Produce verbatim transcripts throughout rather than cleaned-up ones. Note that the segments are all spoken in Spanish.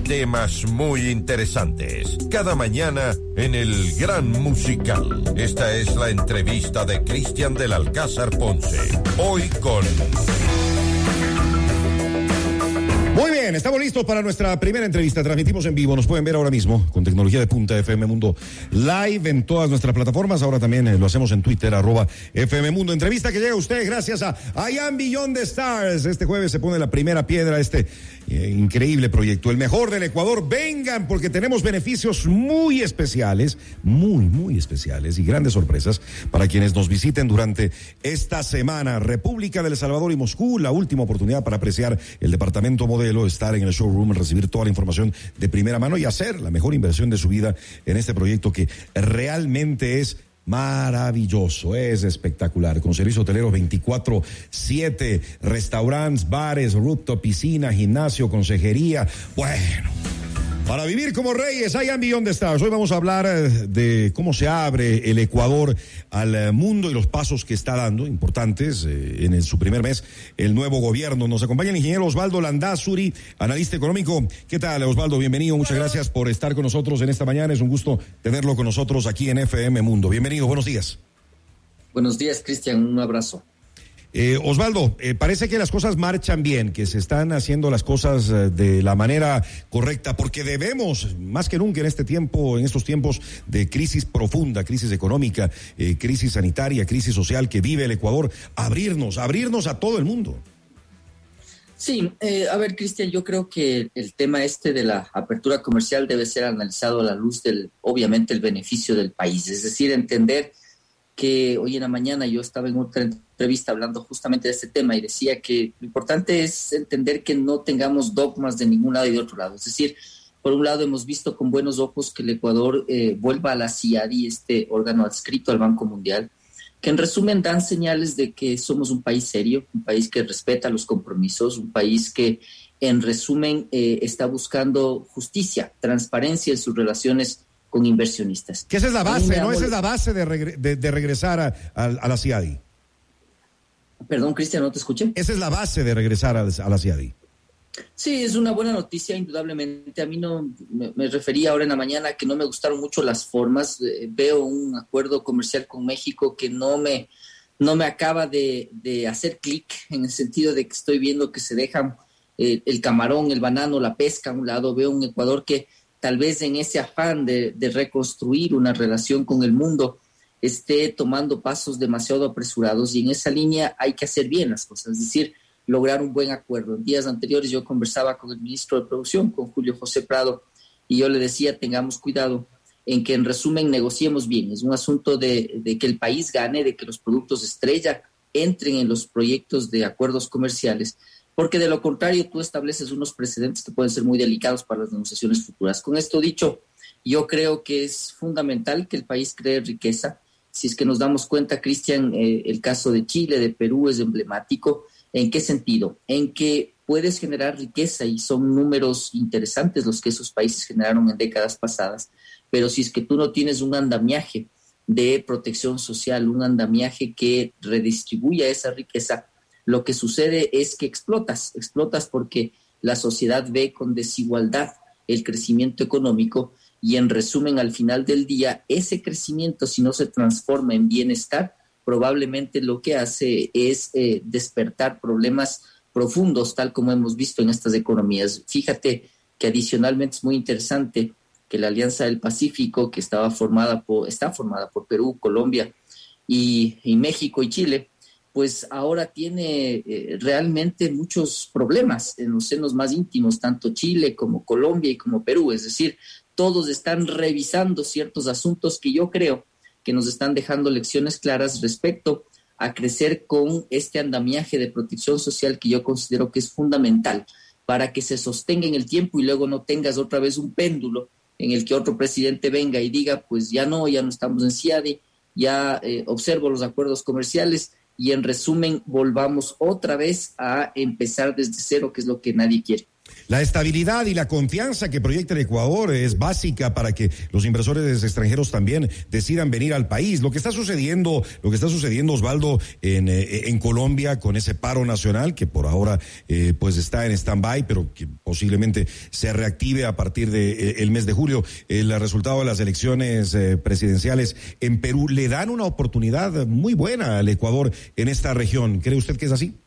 temas muy interesantes. Cada mañana en el Gran Musical. Esta es la entrevista de Cristian del Alcázar Ponce. Hoy con... Muy bien, estamos listos para nuestra primera entrevista. Transmitimos en vivo, nos pueden ver ahora mismo con tecnología de punta F M Mundo Live en todas nuestras plataformas. Ahora también eh, lo hacemos en Twitter, arroba F M Mundo. Entrevista que llega a usted gracias a I Am Beyond the Stars. Este jueves se pone la primera piedra a este eh, increíble proyecto. El mejor del Ecuador. Vengan porque tenemos beneficios muy especiales, muy, muy especiales y grandes sorpresas para quienes nos visiten durante esta semana. República del Salvador y Moscú, la última oportunidad para apreciar el departamento modelo, estar en el showroom, recibir toda la información de primera mano y hacer la mejor inversión de su vida en este proyecto que realmente es maravilloso, es espectacular, con servicio hotelero veinticuatro siete, restaurantes, bares, rooftop, piscina, gimnasio, consejería, bueno... Para vivir como reyes, I Am Beyond the Stars. Hoy vamos a hablar de cómo se abre el Ecuador al mundo y los pasos que está dando, importantes, eh, en el, su primer mes, el nuevo gobierno. Nos acompaña el ingeniero Osvaldo Landázuri, analista económico. ¿Qué tal, Osvaldo? Bienvenido, muchas gracias por estar con nosotros en esta mañana. Es un gusto tenerlo con nosotros aquí en F M Mundo. Bienvenido, buenos días. Buenos días, Cristian, un abrazo. Eh, Osvaldo, eh, parece que las cosas marchan bien, que se están haciendo las cosas eh, de la manera correcta, porque debemos, más que nunca en este tiempo, en estos tiempos de crisis profunda, crisis económica, eh, crisis sanitaria, crisis social que vive el Ecuador, abrirnos, abrirnos a todo el mundo. Sí, eh, a ver, Cristian, yo creo que el tema este de la apertura comercial debe ser analizado a la luz del, obviamente, el beneficio del país, es decir, entender que hoy en la mañana yo estaba en otra entrevista hablando justamente de este tema y decía que lo importante es entender que no tengamos dogmas de ningún lado y de otro lado. Es decir, por un lado hemos visto con buenos ojos que el Ecuador eh, vuelva a la C I A D I, este órgano adscrito al Banco Mundial, que en resumen dan señales de que somos un país serio, un país que respeta los compromisos, un país que en resumen eh, está buscando justicia, transparencia en sus relaciones con inversionistas. Que esa es la base, ¿no? Esa es la base de, regre- de, de regresar a, a, a la C I A D I. Perdón, Cristian, ¿no te escuché? Esa es la base de regresar a, a la C I A D I. Sí, es una buena noticia, indudablemente. A mí no me, me refería ahora en la mañana que no me gustaron mucho las formas. Eh, veo un acuerdo comercial con México que no me, no me acaba de, de hacer clic, en el sentido de que estoy viendo que se dejan eh, el camarón, el banano, la pesca a un lado. Veo un Ecuador que tal vez en ese afán de, de reconstruir una relación con el mundo esté tomando pasos demasiado apresurados, y en esa línea hay que hacer bien las cosas, es decir, lograr un buen acuerdo. En días anteriores yo conversaba con el ministro de Producción, con Julio José Prado, y yo le decía, tengamos cuidado en que en resumen negociemos bien. Es un asunto de, de que el país gane, de que los productos estrella entren en los proyectos de acuerdos comerciales, porque de lo contrario tú estableces unos precedentes que pueden ser muy delicados para las negociaciones futuras. Con esto dicho, yo creo que es fundamental que el país cree riqueza. Si es que nos damos cuenta, Cristian, eh, el caso de Chile, de Perú es emblemático. ¿En qué sentido? En que puedes generar riqueza y son números interesantes los que esos países generaron en décadas pasadas, pero si es que tú no tienes un andamiaje de protección social, un andamiaje que redistribuya esa riqueza, lo que sucede es que explotas, explotas porque la sociedad ve con desigualdad el crecimiento económico y en resumen al final del día ese crecimiento, si no se transforma en bienestar, probablemente lo que hace es eh, despertar problemas profundos tal como hemos visto en estas economías. Fíjate que adicionalmente es muy interesante que la Alianza del Pacífico, que estaba formada por, está formada por Perú, Colombia y, y México y Chile, pues ahora tiene eh, realmente muchos problemas en los senos más íntimos, tanto Chile como Colombia y como Perú. Es decir, todos están revisando ciertos asuntos que yo creo que nos están dejando lecciones claras respecto a crecer con este andamiaje de protección social que yo considero que es fundamental para que se sostenga en el tiempo y luego no tengas otra vez un péndulo en el que otro presidente venga y diga, pues ya no, ya no estamos en C I A D I, ya eh, observo los acuerdos comerciales, y en resumen volvamos otra vez a empezar desde cero, que es lo que nadie quiere. La estabilidad y la confianza que proyecta el Ecuador es básica para que los inversores extranjeros también decidan venir al país. Lo que está sucediendo, lo que está sucediendo, Osvaldo, en, eh, en Colombia con ese paro nacional que por ahora eh, pues está en stand-by, pero que posiblemente se reactive a partir de eh, el mes de julio. El resultado de las elecciones eh, presidenciales en Perú le dan una oportunidad muy buena al Ecuador en esta región. ¿Cree usted que es así?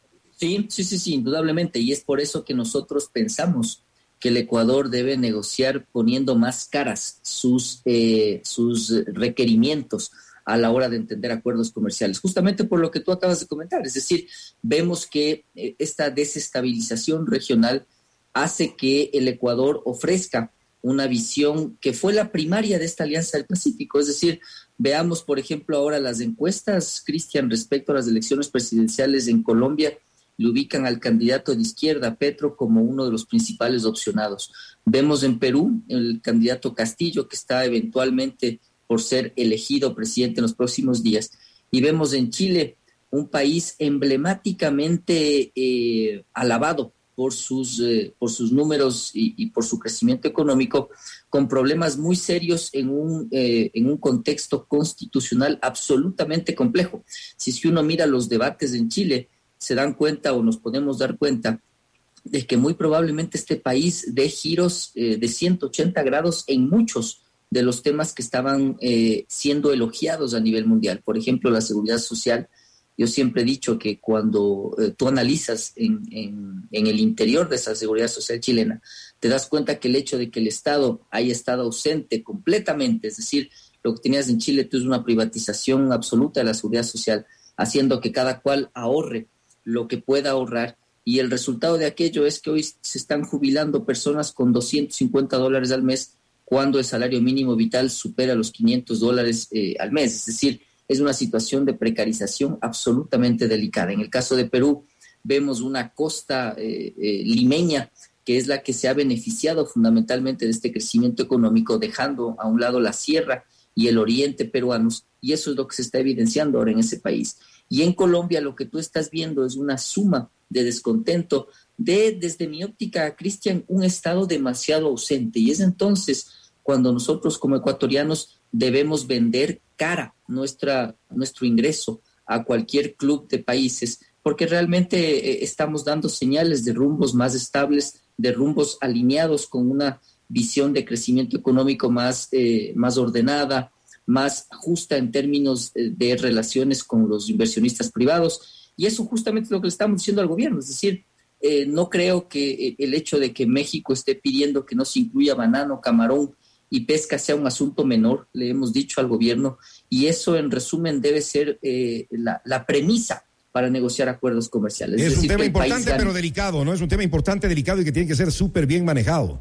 Sí, sí, sí, sí, indudablemente, y es por eso que nosotros pensamos que el Ecuador debe negociar poniendo más caras sus, eh, sus requerimientos a la hora de entender acuerdos comerciales, justamente por lo que tú acabas de comentar, es decir, vemos que eh, esta desestabilización regional hace que el Ecuador ofrezca una visión que fue la primaria de esta Alianza del Pacífico, es decir, veamos, por ejemplo, ahora las encuestas, Cristian, respecto a las elecciones presidenciales en Colombia, le ubican al candidato de izquierda, Petro, como uno de los principales opcionados. Vemos en Perú el candidato Castillo, que está eventualmente por ser elegido presidente en los próximos días. Y vemos en Chile un país emblemáticamente eh, alabado por sus, eh, por sus números y, y por su crecimiento económico, con problemas muy serios en un, eh, en un contexto constitucional absolutamente complejo. Si es que uno mira los debates en Chile, se dan cuenta o nos podemos dar cuenta de que muy probablemente este país dé giros eh, de ciento ochenta grados en muchos de los temas que estaban eh, siendo elogiados a nivel mundial. Por ejemplo, la seguridad social. Yo siempre he dicho que cuando eh, tú analizas en, en, en el interior de esa seguridad social chilena, te das cuenta que el hecho de que el Estado haya estado ausente completamente, es decir, lo que tenías en Chile tú es una privatización absoluta de la seguridad social, haciendo que cada cual ahorre lo que pueda ahorrar, y el resultado de aquello es que hoy se están jubilando personas con doscientos cincuenta dólares al mes cuando el salario mínimo vital supera los quinientos dólares eh, al mes. Es decir, es una situación de precarización absolutamente delicada. En el caso de Perú, vemos una costa eh, eh, limeña que es la que se ha beneficiado fundamentalmente de este crecimiento económico, dejando a un lado la sierra y el oriente peruanos, y eso es lo que se está evidenciando ahora en ese país. Y en Colombia lo que tú estás viendo es una suma de descontento de, desde mi óptica, Cristian, un Estado demasiado ausente. Y es entonces cuando nosotros como ecuatorianos debemos vender cara nuestra, nuestro ingreso a cualquier club de países, porque realmente eh, estamos dando señales de rumbos más estables, de rumbos alineados con una visión de crecimiento económico más, eh, más ordenada, más justa en términos de relaciones con los inversionistas privados, y eso justamente es lo que le estamos diciendo al gobierno. Es decir, eh, no creo que el hecho de que México esté pidiendo que no se incluya banano, camarón y pesca sea un asunto menor, le hemos dicho al gobierno, y eso en resumen debe ser eh, la, la premisa para negociar acuerdos comerciales. Es, es un decir, tema importante pero delicado, ¿no? Es un tema importante, delicado y que tiene que ser súper bien manejado.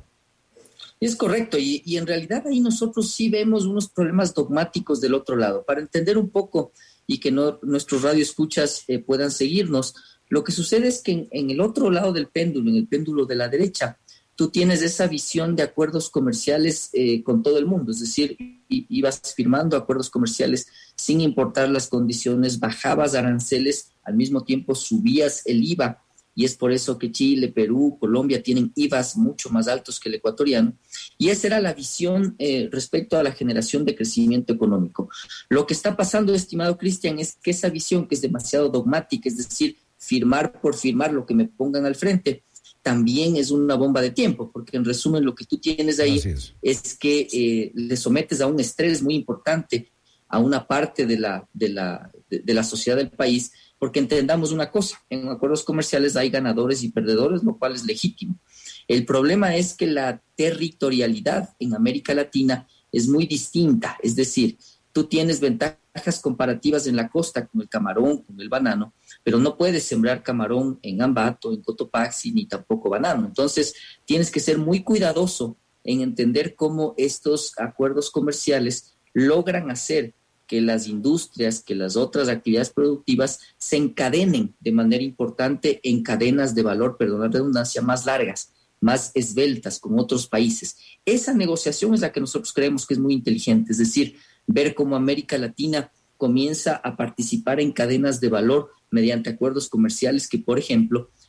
Es correcto, y, y en realidad ahí nosotros sí vemos unos problemas dogmáticos del otro lado. Para entender un poco y que no, nuestros radioescuchas eh, puedan seguirnos, lo que sucede es que en, en el otro lado del péndulo, en el péndulo de la derecha, tú tienes esa visión de acuerdos comerciales eh, con todo el mundo, es decir, i- ibas firmando acuerdos comerciales sin importar las condiciones, bajabas aranceles, al mismo tiempo subías el I V A, y es por eso que Chile, Perú, Colombia tienen I V As mucho más altos que el ecuatoriano, y esa era la visión eh, respecto a la generación de crecimiento económico. Lo que está pasando, estimado Cristian, es que esa visión que es demasiado dogmática, es decir, firmar por firmar lo que me pongan al frente, también es una bomba de tiempo, porque en resumen lo que tú tienes ahí es. es que eh, le sometes a un estrés muy importante a una parte de la, de la, de, de la sociedad del país, porque entendamos una cosa, en acuerdos comerciales hay ganadores y perdedores, lo cual es legítimo. El problema es que la territorialidad en América Latina es muy distinta, es decir, tú tienes ventajas comparativas en la costa con el camarón, con el banano, pero no puedes sembrar camarón en Ambato, en Cotopaxi, ni tampoco banano. Entonces, tienes que ser muy cuidadoso en entender cómo estos acuerdos comerciales logran hacer que las industrias, que las otras actividades productivas se encadenen de manera importante en cadenas de valor, perdón la redundancia, más largas, más esbeltas con otros países. Esa negociación es la que nosotros creemos que es muy inteligente, es decir, ver cómo América Latina comienza a participar en cadenas de valor mediante acuerdos comerciales que, por ejemplo,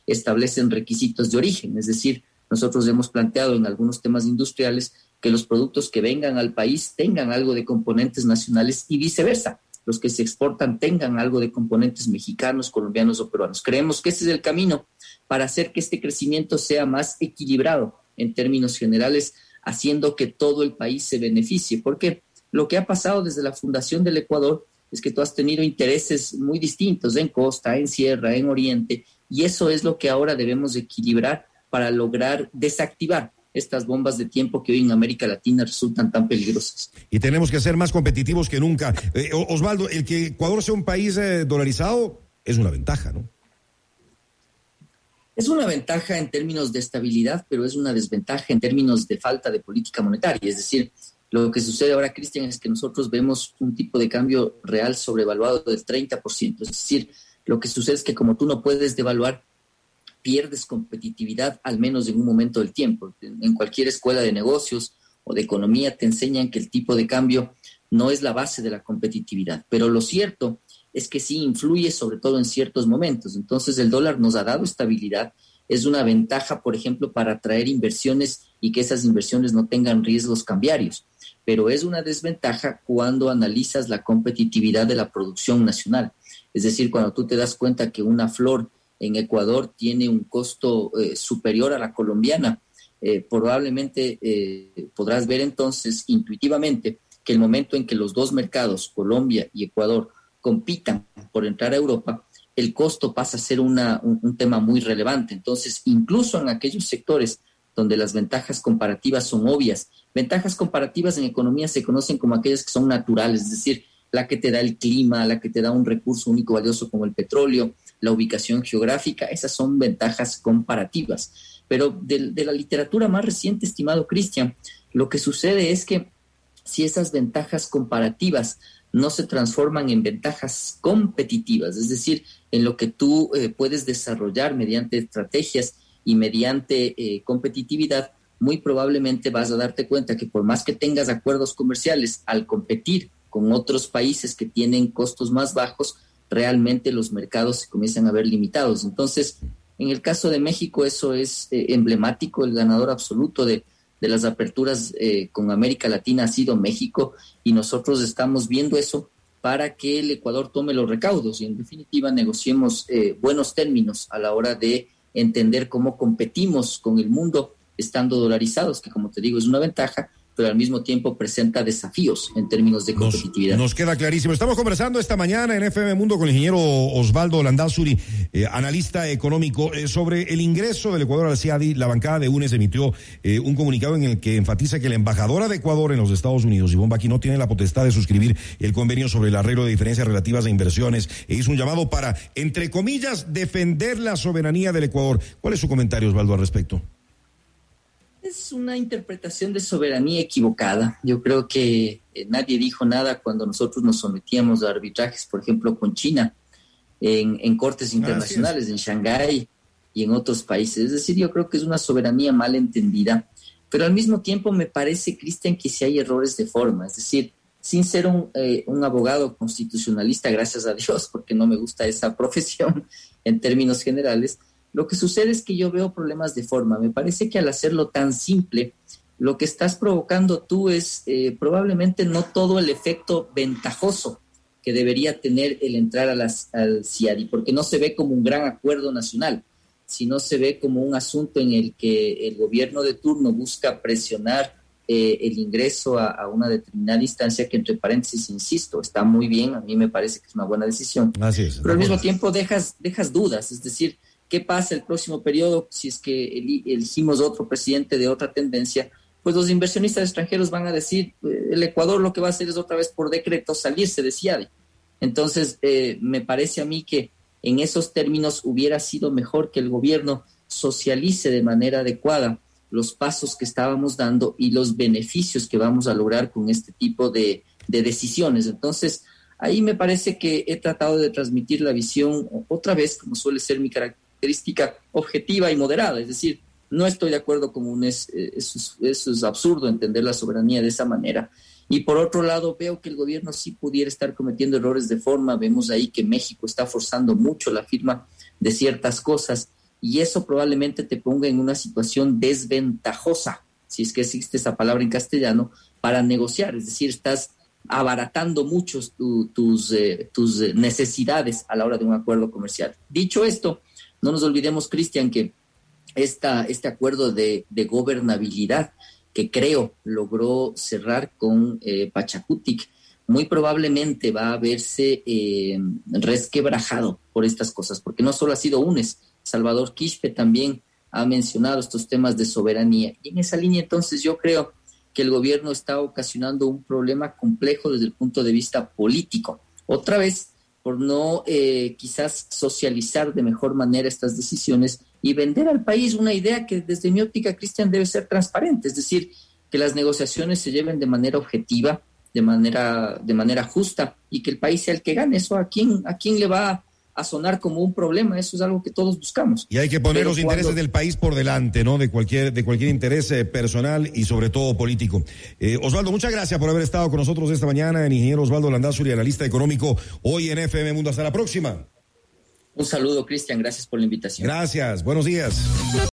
establecen requisitos de origen, es decir, nosotros hemos planteado en algunos temas industriales que los productos que vengan al país tengan algo de componentes nacionales y viceversa, los que se exportan tengan algo de componentes mexicanos, colombianos o peruanos. Creemos que ese es el camino para hacer que este crecimiento sea más equilibrado en términos generales, haciendo que todo el país se beneficie, porque lo que ha pasado desde la fundación del Ecuador es que tú has tenido intereses muy distintos en costa, en sierra, en oriente, y eso es lo que ahora debemos equilibrar para lograr desactivar estas bombas de tiempo que hoy en América Latina resultan tan peligrosas. Y tenemos que ser más competitivos que nunca. Eh, Osvaldo, el que Ecuador sea un país eh, dolarizado es una ventaja, ¿no? Es una ventaja en términos de estabilidad, pero es una desventaja en términos de falta de política monetaria. Es decir, lo que sucede ahora, Cristian, es que nosotros vemos un tipo de cambio real sobrevaluado del treinta por ciento. Es decir, lo que sucede es que como tú no puedes devaluar, pierdes competitividad al menos en un momento del tiempo. En cualquier escuela de negocios o de economía te enseñan que el tipo de cambio no es la base de la competitividad. Pero lo cierto es que sí influye sobre todo en ciertos momentos. Entonces el dólar nos ha dado estabilidad, es una ventaja, por ejemplo, para atraer inversiones y que esas inversiones no tengan riesgos cambiarios, pero es una desventaja cuando analizas la competitividad de la producción nacional. Es decir, cuando tú te das cuenta que una flor en Ecuador tiene un costo eh, superior a la colombiana, eh, probablemente eh, podrás ver entonces intuitivamente que el momento en que los dos mercados, Colombia y Ecuador, compitan por entrar a Europa, el costo pasa a ser una, un, un tema muy relevante. Entonces, incluso en aquellos sectores donde las ventajas comparativas son obvias, ventajas comparativas en economía se conocen como aquellas que son naturales, es decir, la que te da el clima, la que te da un recurso único valioso como el petróleo, la ubicación geográfica, esas son ventajas comparativas. Pero de, de la literatura más reciente, estimado Cristian, lo que sucede es que si esas ventajas comparativas no se transforman en ventajas competitivas, es decir, en lo que tú eh, puedes desarrollar mediante estrategias y mediante eh, competitividad, muy probablemente vas a darte cuenta que por más que tengas acuerdos comerciales, al competir con otros países que tienen costos más bajos, realmente los mercados se comienzan a ver limitados. Entonces, en el caso de México, eso es eh, emblemático, el ganador absoluto de de las aperturas eh, con América Latina ha sido México, y nosotros estamos viendo eso para que el Ecuador tome los recaudos y en definitiva negociemos eh, buenos términos a la hora de entender cómo competimos con el mundo estando dolarizados, que como te digo es una ventaja, pero al mismo tiempo presenta desafíos en términos de competitividad. Nos, nos queda clarísimo. Estamos conversando esta mañana en F M Mundo con el ingeniero Osvaldo Landázuri, eh, analista económico, eh, sobre el ingreso del Ecuador al C I A D I. La bancada de U N E S emitió eh, un comunicado en el que enfatiza que la embajadora de Ecuador en los Estados Unidos, Ivonne Baqui, no tiene la potestad de suscribir el convenio sobre el arreglo de diferencias relativas a inversiones, e hizo un llamado para, entre comillas, defender la soberanía del Ecuador. ¿Cuál es su comentario, Osvaldo, al respecto? Es una interpretación de soberanía equivocada. Yo creo que eh, nadie dijo nada cuando nosotros nos sometíamos a arbitrajes, por ejemplo, con China, en, en cortes internacionales, en Shanghái y en otros países. Es decir, yo creo que es una soberanía mal entendida, pero al mismo tiempo me parece, Cristian, que si hay errores de forma. Es decir, sin ser un, eh, un abogado constitucionalista, gracias a Dios, porque no me gusta esa profesión en términos generales, lo que sucede es que yo veo problemas de forma. Me parece que al hacerlo tan simple, lo que estás provocando tú es eh, probablemente no todo el efecto ventajoso que debería tener el entrar a las, al C I A D I, porque no se ve como un gran acuerdo nacional, sino se ve como un asunto en el que el gobierno de turno busca presionar eh, el ingreso a, a una determinada instancia que, entre paréntesis, insisto, está muy bien, a mí me parece que es una buena decisión. Así es, pero al mismo tiempo dejas, dejas dudas, es decir, ¿qué pasa el próximo periodo si es que elegimos otro presidente de otra tendencia? Pues los inversionistas extranjeros van a decir, eh, el Ecuador lo que va a hacer es otra vez por decreto salirse de C I A D I. Entonces, eh, me parece a mí que en esos términos hubiera sido mejor que el gobierno socialice de manera adecuada los pasos que estábamos dando y los beneficios que vamos a lograr con este tipo de, de decisiones. Entonces, ahí me parece que he tratado de transmitir la visión otra vez, como suele ser mi característica, objetiva y moderada. Es decir, no estoy de acuerdo con un es, eso, es, eso es absurdo entender la soberanía de esa manera. Y por otro lado, veo que el gobierno sí pudiera estar cometiendo errores de forma. Vemos ahí que México está forzando mucho la firma de ciertas cosas y eso probablemente te ponga en una situación desventajosa, si es que existe esa palabra en castellano, para negociar. Es decir, estás abaratando mucho tu, tus, eh, tus necesidades a la hora de un acuerdo comercial. Dicho esto, no nos olvidemos, Cristian, que esta, este acuerdo de, de gobernabilidad que creo logró cerrar con eh, Pachacutic, muy probablemente va a verse eh, resquebrajado por estas cosas, porque no solo ha sido UNES, Salvador Quispe también ha mencionado estos temas de soberanía. Y en esa línea, entonces, yo creo que el gobierno está ocasionando un problema complejo desde el punto de vista político. Otra vez, por no eh, quizás socializar de mejor manera estas decisiones y vender al país una idea que desde mi óptica, Cristian, debe ser transparente, es decir, que las negociaciones se lleven de manera objetiva, de manera, de manera justa, y que el país sea el que gane. Eso a quién, a quién le va a a sonar como un problema. Eso es algo que todos buscamos. Y hay que poner Pero los cuando... intereses del país por delante, ¿no? De cualquier, de cualquier interés eh, personal y sobre todo político. Eh, Osvaldo, muchas gracias por haber estado con nosotros esta mañana, el ingeniero Osvaldo Landazuri, analista económico, hoy en F M Mundo. Hasta la próxima. Un saludo, Cristian, gracias por la invitación. Gracias, buenos días.